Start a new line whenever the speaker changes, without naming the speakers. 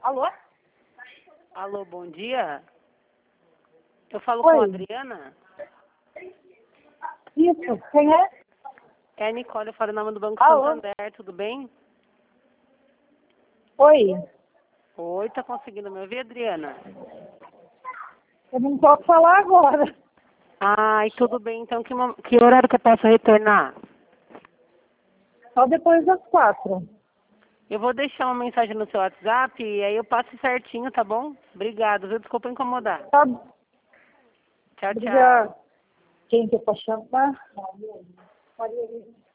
Alô?
Alô, bom dia. Eu falo
Oi.
com a Adriana.
Isso, quem é?
É a Nicole, eu falo em nome do Banco
Alô?
Santander, tudo bem?
Oi.
Oi, tá conseguindo me ouvir, Adriana?
Eu não posso falar agora.
Ai, tudo bem, então que horário que eu posso retornar?
Só depois das 4.
Eu vou deixar uma mensagem no seu WhatsApp e aí eu passo certinho, tá bom? Obrigado, viu? Desculpa incomodar.
Tá.
Tchau,
Obrigada.
tchau.
Quem que eu posso chamar?